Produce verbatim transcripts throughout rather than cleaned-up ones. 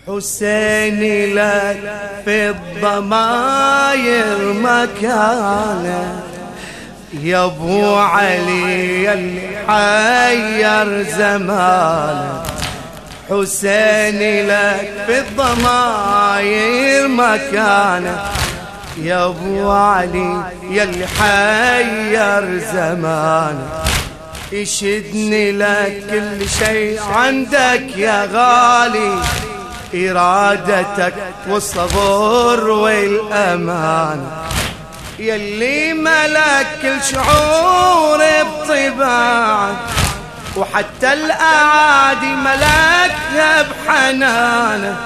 حسين لك في الضماير مكانه، يا ابو علي اللي حير زمانه. حسين لك في الضماير مكانه، يا ابو علي يلي حير زمانه. يشدني لك كل شيء عندك يا غالي، إرادتك والصبر والأمان، يلي ملك كل شعور بطباعك، وحتى الأعادي ملكها بحنانه.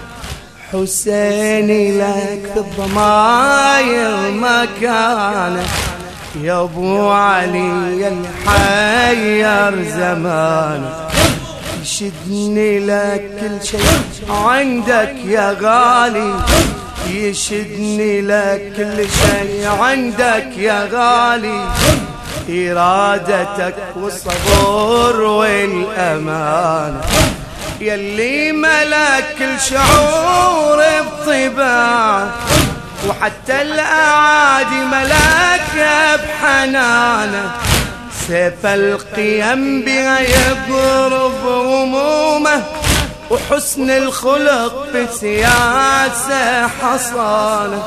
حسين لك في الضماير مكانه، يا ابو علي يلي حير زمانه. يشدني لك كل شيء عندك يا غالي، يشدني لك كل شيء عندك يا غالي، إرادتك والصبر والأمان، يلي ملك كل شعور بطباعك، وحتى الأعادي ملكها بحنانه. سيف القيم بها يضرب همومه، وحسن الخلق بسياسة حصانه.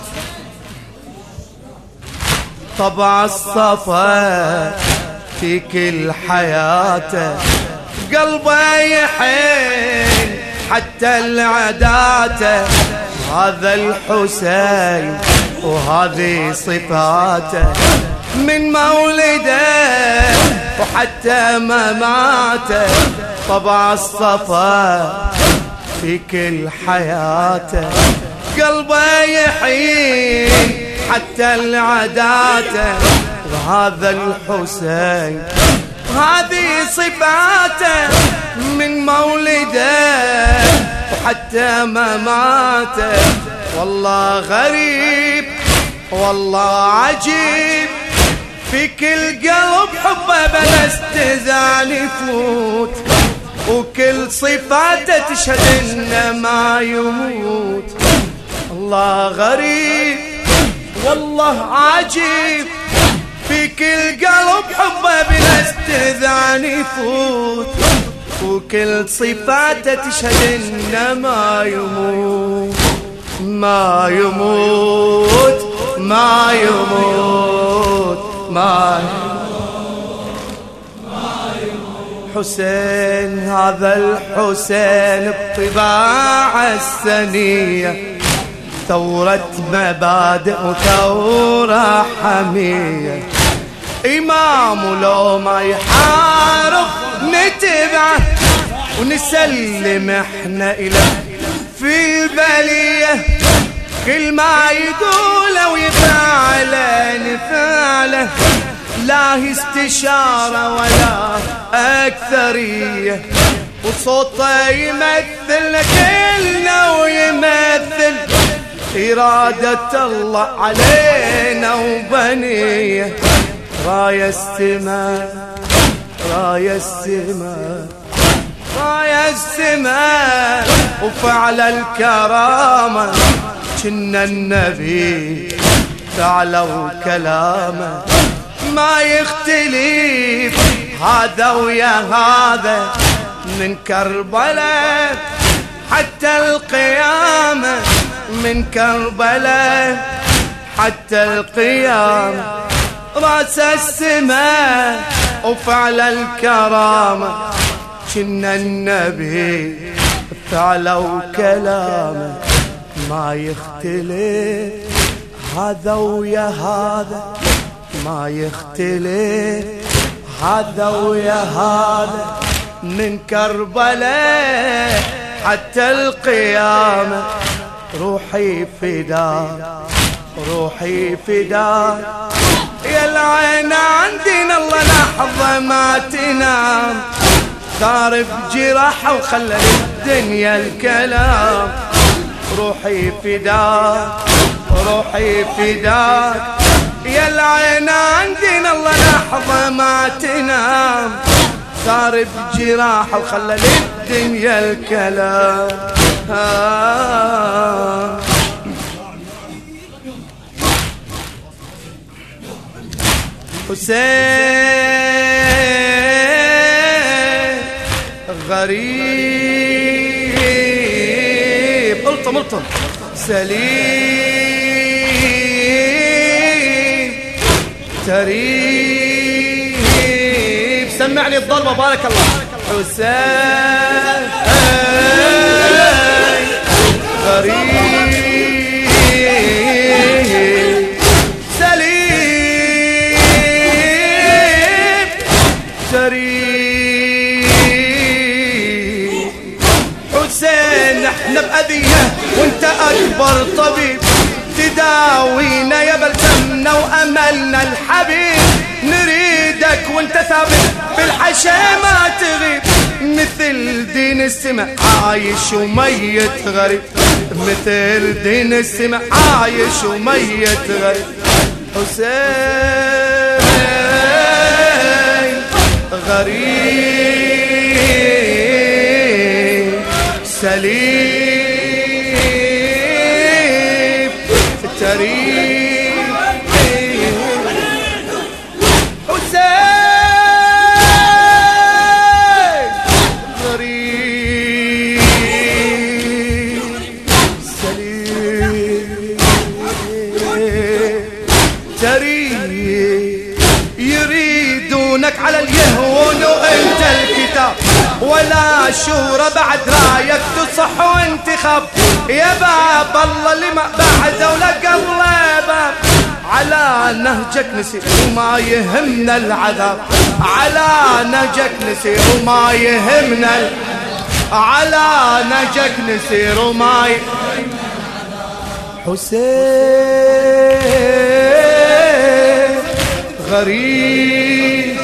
طبع الصفا في كل حياته، قلبه يحن حتى العداته. هذا الحسين وهذه صفاته، من مولده وحتى مماته. طبع الصفا في كل حياته، قلبه يحين حتى العداته. وهذا الحسين هذه صفاته، من مولده وحتى مماته. والله غريب والله عجيب، في كل قلب حبه بلا استئذان يفوت، وكل صفاته تشهد انه ما يموت. الله غريب والله عجيب، في كل قلب حبه بلا استئذان يفوت، وكل صفاته تشهد انه ما يموت. ما يموت ما يموت ما يموت. حسين هذا الحسين بطباعه السنية، ثورة مبادئ وثورة حمية. إمام لو ما يحارب نتبعه، ونسلم احنا إليه في البلية. كل ما يقوله ويفعله نفعله، لا استشارة ولا أكثرية. وصوته يمثل كلنا ويمثل إرادة الله علينا وبنيه. راية السماء راية السماء راية السماء، وفعل الكرامة كنا النبي فعلوا كلامه. ما يختلف هذا ويا هذا، من كربلاء حتى القيامة، من كربلاء حتى القيامة. راس السماء وفعل الكرامة كنا النبي فعلوا كلامه. ما يختلف هذا ويا هذا، ما يختلف هذا ويا هذا، من كربلاء حتى القيامة. روحي فداك روحي فداك يا العين عندنا، الله لحظة ما تنام. ثار بجراحه وخلى الدنيا الكلام. روحي فداك روحي فداك يا العين عندنا، الله لحظة ما تنام. ثار بجراحه وخلى الدنيا الكلام. آه حسين غريب الطم الطم سليم تريب سمعني الضربة بارك الله حسين غريب سليم تريب حسين احنا بأذية وانت أكبر طبيب تداوينا يا بلسمنا وأملنا الحبيب نريدك وانت ثابت بالحشا ما تغيب مثل دين السماء عايش وميت غريب مثل دين السماء عايش وميت غريب حسين غريب سليم تريب حسين غريب سليم تريب يريدونك على اليهون وانت الكتاب ولا شورى بعد رايك تصح وانتخاب يا باب الله اللي ما بعده ولا قبله باب على نهجك نسير وما يهمنا العذاب على نهجك نسير وما يهمنا على نهجك نسير وما يهمنا حسين غريب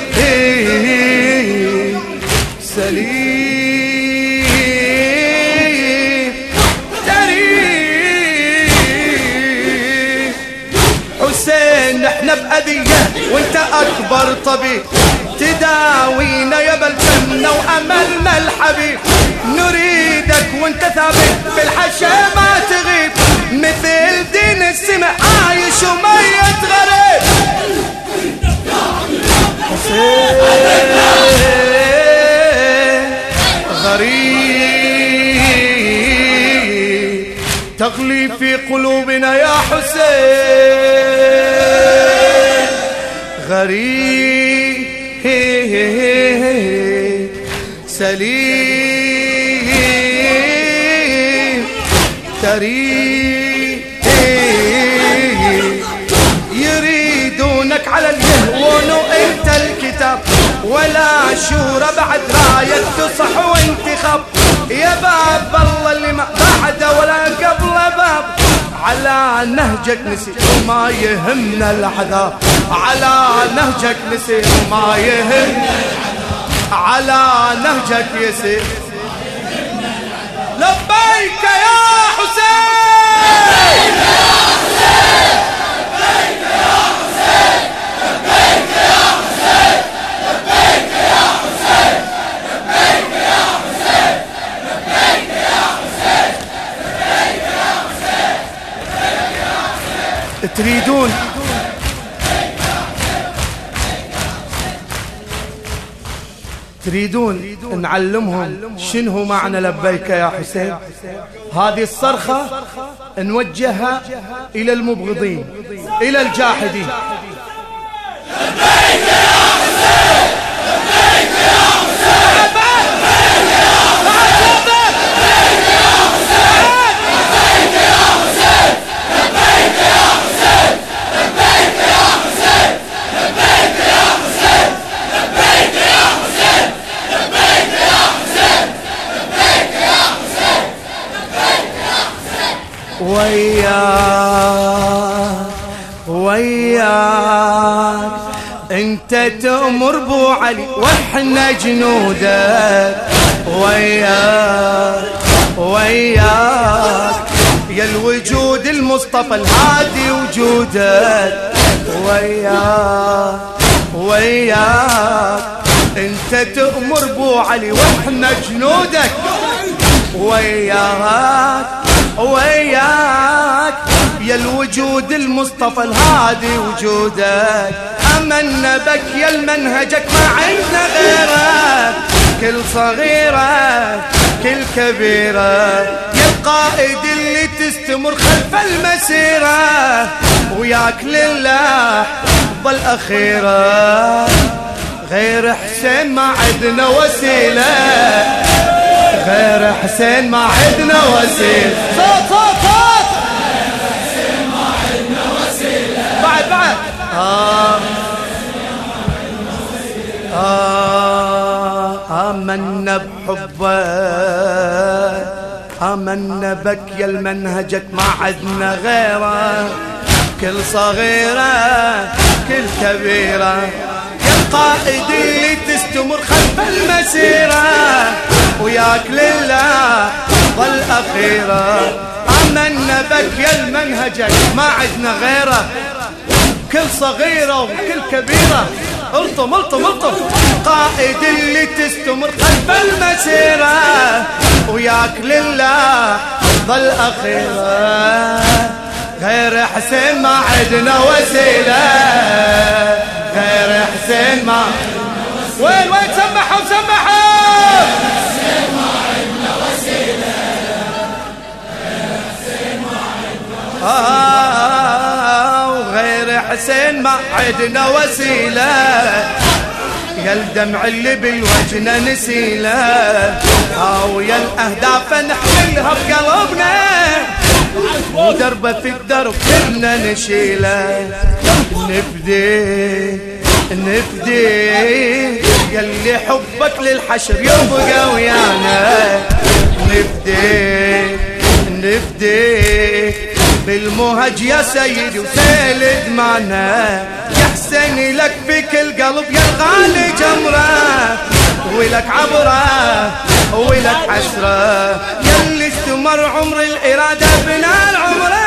سليم تريب حسين احنا بأذية وانت أكبر طبيب تداوينا يا بلسمنا وأملنا الحبيب نريدك وانت ثابت بالحشا ما تغيب مثل دين السماء عايش وميت غريب حسين غريب تغلي في قلوبنا يا حسين غريب سليم تريب يريدونك على اليهون وانت الكتاب ولا شورى بعد رايك تصح وانتخاب يا باب الله اللي ما بعده ولا قبله باب على نهجك نسير وما يهمنا العذاب على نهجك نسير وما يهمنا على نهجك يسير لبيك يا حسين لبيك يا حسين لبيك يا حسين لبيك يا حسين لبيك يا حسين لبيك يا حسين لبيك يا حسين لبيك يا حسين تريدون تريدون نعلمهم شنو معنى لبيك يا حسين؟ هذه الصرخة نوجهها إلى المبغضين إلى الجاحدين. لبيك يا حسين لبيك يا حسين لبيك يا حسين لبيك يا حسين لبيك يا حسين لبيك يا حسين لبيك يا حسين لبيك يا حسين لبيك يا حسين لبيك يا حسين لبيك يا حسين لبيك يا حسين وياك وياك انت تأمر بو علي واحنا جنودك وياك وياك يا الوجود المصطفى الهادي وجودك وياك وياك انت تأمر بو علي واحنا جنودك وياك وياك يا الوجود المصطفى الهادي وجودك، أمنا بك يا المنهجك ما عندنا غيرك، كل صغيرة كل كبيرة يا القائد اللي تستمر خلف المسيرة، وياك لله ظل أخيرة، غير حسين ما عدنا وسيلة، غير حسين ما عدنا وسيلة. صوت صوت صوت غير حسين ما عدنا وسيلة. بعد بعد آه آه آمنا بحبك، آمنا بك يا المنهجك ما عدنا غيره، كل صغيرة كل كبيرة يا القائد اللي تستمر خلف المسيرة، وياك لله ظل أخيرة، آمنا بك يا المنهجك ما عدنا غيره، كل صغيرة وكل كبيرة الطم الطم الطم، قائد اللي تستمر خلف المسيرة، وياك لله ظل أخيرة، غير حسين ما عدنا وسيلة، غير حسين ما وين وين سمحوا سمحوا حسين ما عدنا وسيلة، غير حسين ما عدنا وسيلة، وغير حسين ما عدنا وسيلة، يا الدمع اللي بالوجنة نسيله، ويا الأهداف نحملها بقلبنا، ودربه في الدرب كلنا نشيله، نفدي نفدي يلي حبك للحشر يبقى ويانا، نفدي نفدي بالمهج يا سيدي وسيل دمعنا، يا حسين لك في كل قلب يا الغالي جمره، ولك عبره ولك حسره، يلي استمر عمر الإرادة بنار عمره،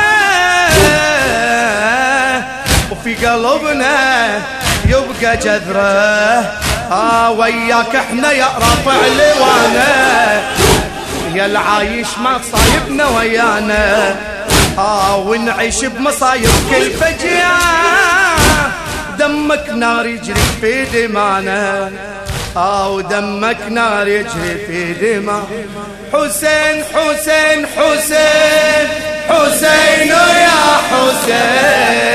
وفي قلبنا يبقى جذره، آه وياك احنا يا رافع لوانا، يا العايش ما صايبنا ويانا، آه ونعيش بمصايب كل فجيعة، دمك نار يجري في دمانا، آه ودمك نار يجري في دماء، حسين حسين حسين حسين يا حسين.